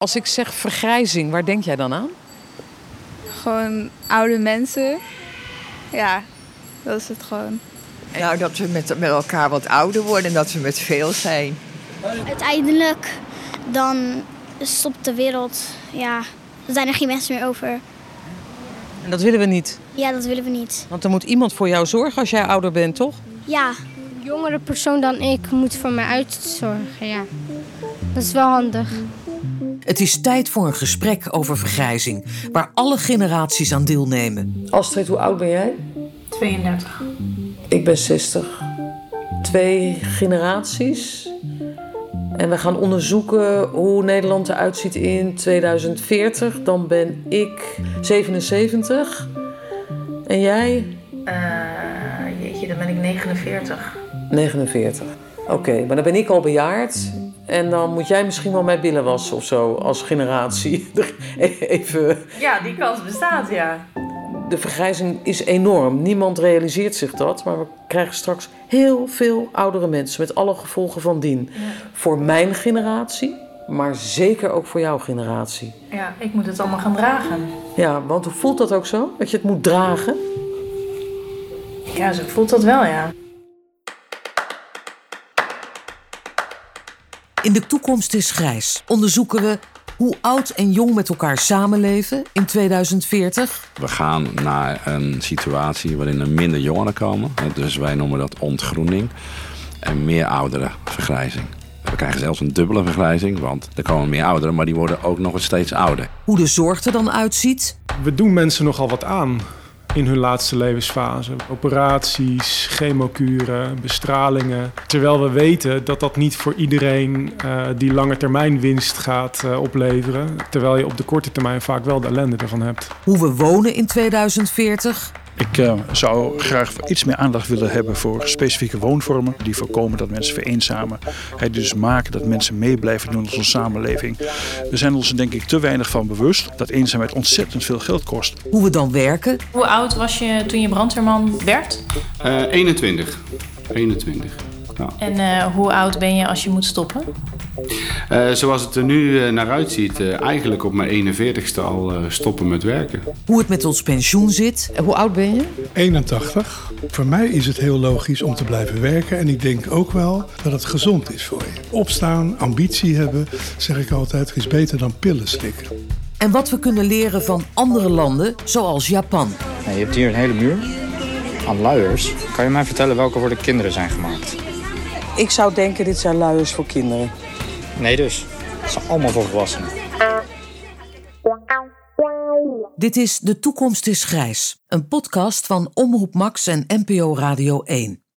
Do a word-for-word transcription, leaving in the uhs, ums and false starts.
Als ik zeg vergrijzing, waar denk jij dan aan? Gewoon oude mensen. Ja, dat is het gewoon. Nou, dat we met, met elkaar wat ouder worden en dat we met veel zijn. Uiteindelijk dan stopt de wereld. Ja, er zijn er geen mensen meer over. En dat willen we niet. Ja, dat willen we niet. Want er moet iemand voor jou zorgen als jij ouder bent, toch? Ja. Een jongere persoon dan ik moet voor mij uitzorgen, ja. Dat is wel handig. Het is tijd voor een gesprek over vergrijzing, waar alle generaties aan deelnemen. Astrid, hoe oud ben jij? tweeëndertig. Ik ben zestig. Twee generaties. En we gaan onderzoeken hoe Nederland eruit ziet in tweeduizend veertig. Dan ben ik zevenenzeventig. En jij? Uh, jeetje, dan ben ik negenenveertig. negenenveertig. Oké, okay, maar dan ben ik al bejaard. En dan moet jij misschien wel mijn billen wassen of zo, als generatie. Even... Ja, die kans bestaat, ja. De vergrijzing is enorm. Niemand realiseert zich dat. Maar we krijgen straks heel veel oudere mensen met alle gevolgen van dien. Ja. Voor mijn generatie, maar zeker ook voor jouw generatie. Ja, ik moet het allemaal gaan dragen. Ja, want hoe voelt dat ook zo? Dat je het moet dragen? Ja, zo voelt dat wel, ja. In De Toekomst is Grijs onderzoeken we hoe oud en jong met elkaar samenleven in tweeduizend veertig. We gaan naar een situatie waarin er minder jongeren komen. Dus wij noemen dat ontgroening. En meer ouderen vergrijzing. We krijgen zelfs een dubbele vergrijzing, want er komen meer ouderen, maar die worden ook nog eens steeds ouder. Hoe de zorg er dan uitziet? We doen mensen nogal wat aan in hun laatste levensfase. Operaties, chemokuren, bestralingen. Terwijl we weten dat dat niet voor iedereen uh, die lange termijn winst gaat uh, opleveren. Terwijl je op de korte termijn vaak wel de ellende ervan hebt. Hoe we wonen in tweeduizend veertig. Ik uh, zou graag iets meer aandacht willen hebben voor specifieke woonvormen die voorkomen dat mensen vereenzamen. Die dus maken dat mensen meeblijven doen in onze samenleving. We zijn ons er denk ik te weinig van bewust dat eenzaamheid ontzettend veel geld kost. Hoe we dan werken. Hoe oud was je toen je brandweerman werd? Uh, eenentwintig. eenentwintig. Ja. En uh, hoe oud ben je als je moet stoppen? Uh, zoals het er nu uh, naar uitziet, uh, eigenlijk op mijn eenenveertigste al uh, stoppen met werken. Hoe het met ons pensioen zit. Hoe oud ben je? eenentachtig. Voor mij is het heel logisch om te blijven werken. En ik denk ook wel dat het gezond is voor je. Opstaan, ambitie hebben, zeg ik altijd, is beter dan pillen slikken. En wat we kunnen leren van andere landen, zoals Japan. Je hebt hier een hele muur aan luiers. Kan je mij vertellen welke voor de kinderen zijn gemaakt? Ik zou denken, dit zijn luiers voor kinderen. Nee dus. Het zijn allemaal voor volwassenen. Dit is De Toekomst is Grijs. Een podcast van Omroep Max en N P O Radio één.